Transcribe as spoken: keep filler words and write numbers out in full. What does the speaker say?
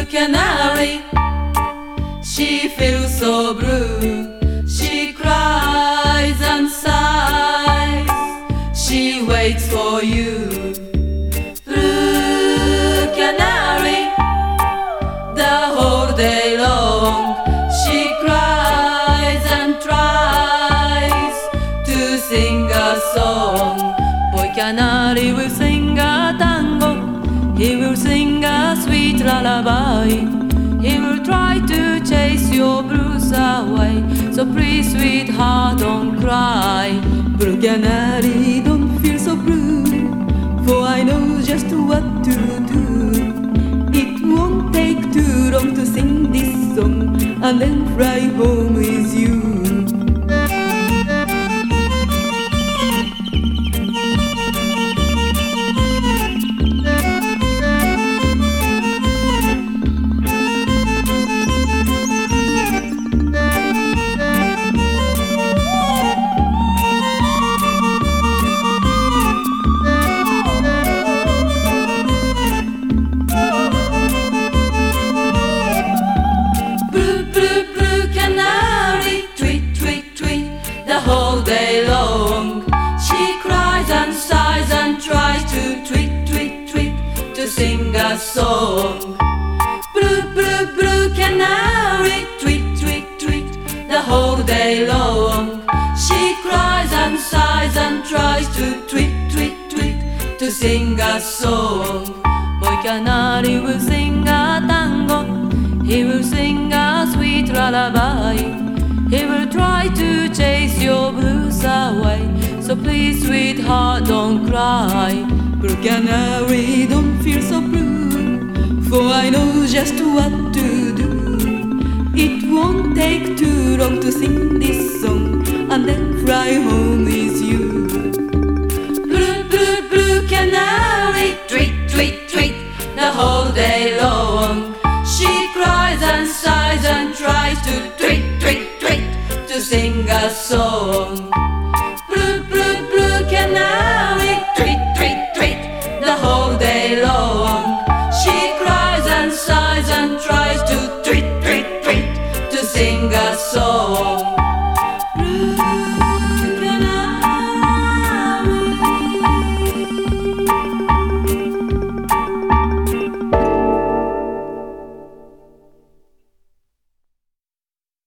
canary. She feels so blue. She cries and sighs. She waits for you. Blue canary, the whole day long. She cries and tries to sing a song. Boy canary will sing a tango. He will sing a sweet lullaby. He will try to chase your blues away. So please, sweetheart, don't cry. Blue canary, don't feel so blue, for I know just what to do. It won't take too long to sing this song and then fly home with you. All day long, she cries and sighs and tries to tweet, tweet, tweet, to sing a song. Blue, blue, blue canary, tweet, tweet, tweet, the whole day long. She cries and sighs and tries to tweet, tweet, tweet, to sing a song. Boy canary will sing a tango. He will sing a sweet lullaby. He will try to chase your blues away. So please, sweetheart, don't cry. Blue canary, don't feel so blue, for I know just what to do. It won't take too long to sing this song and then fly home with you. Blue, blue, blue canary, tweet, tweet, tweet, the whole day long. She cries and sighs and tries to